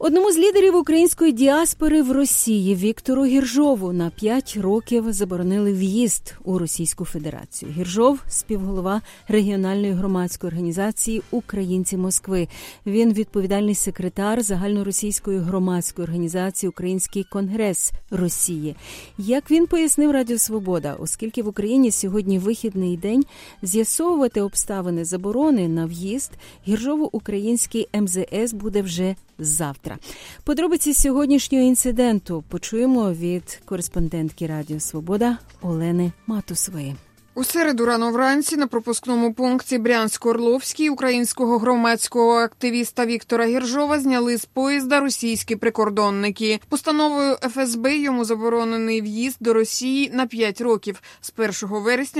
Одному з лідерів української діаспори в Росії Віктору Гіржову на 5 років заборонили в'їзд у Російську Федерацію. Гіржов – співголова регіональної громадської організації «Українці Москви». Він відповідальний секретар загальноросійської громадської організації «Український конгрес Росії». Як він пояснив Радіо Свобода, оскільки в Україні сьогодні вихідний день, з'ясовувати обставини заборони на в'їзд Гіржову український МЗС буде вже завтра. Подробиці сьогоднішнього інциденту почуємо від кореспондентки Радіо Свобода Олени Матусової. У середу рано вранці на пропускному пункті Брянсько-Орловський українського громадського активіста Віктора Гіржова зняли з поїзда російські прикордонники. Постановою ФСБ йому заборонений в'їзд до Росії на 5 років з 1 вересня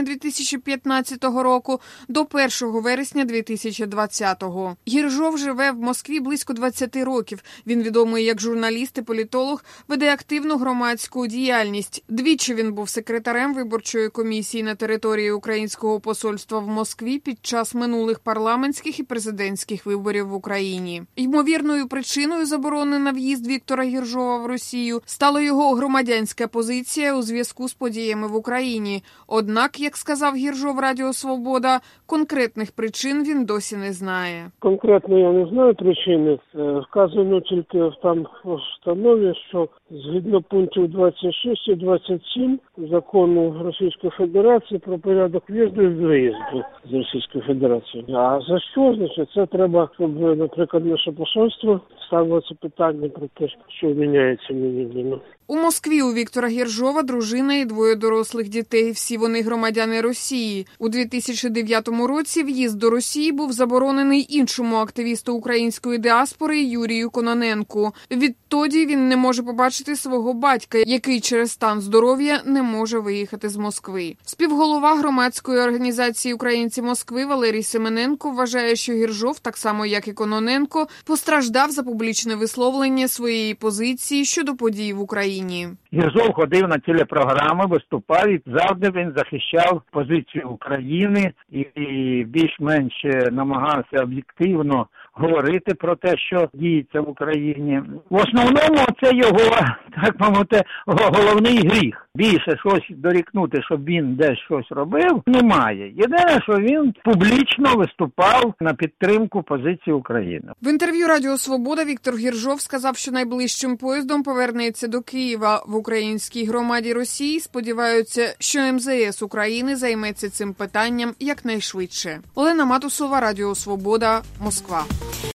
2015 року до 1 вересня 2020. Гіржов живе в Москві близько 20 років. Він відомий як журналіст і політолог, веде активну громадську діяльність. Двічі він був секретарем виборчої комісії на території українського посольства в Москві під час минулих парламентських і президентських виборів в Україні. Ймовірною причиною заборони на в'їзд Віктора Гіржова в Росію стала його громадянська позиція у зв'язку з подіями в Україні. Однак, як сказав Гіржов Радіо Свобода, конкретних причин він досі не знає. Конкретно я не знаю причини. Вказано тільки там в постанові, що згідно пунктів 26 і 27 закону Російської Федерації про порядок в'їзду і виїзду з Російської Федерації. А за що, значить, це треба, щоб, наприклад, наше посольство ставило це питання про те, що міняється немедленно. У Москві у Віктора Гіржова дружина і 2 дорослих дітей. Всі вони громадяни Росії. У 2009 році в'їзд до Росії був заборонений іншому активісту української діаспори Юрію Кононенку. Відтоді він не може побачити свого батька, який через стан здоров'я не може виїхати з Москви. Співголова громадської організації «Українці Москви» Валерій Семененко вважає, що Гіржов, так само як і Кононенко, постраждав за публічне висловлення своєї позиції щодо подій в Україні. Гіржов ходив на телепрограми, виступав і завжди він захищав позицію України і більш-менш намагався об'єктивно говорити про те, що діється в Україні. В основному це його, так мовити, головний гріх. Більше щось дорікнути, щоб він десь щось робив, немає. Єдине, що він публічно виступав на підтримку позиції України. В інтерв'ю Радіо Свобода Віктор Гіржов сказав, що найближчим поїздом повернеться до Києва. В українській громаді Росії сподіваються, що МЗС України займеться цим питанням якнайшвидше. Олена Матусова, Радіо Свобода, Москва.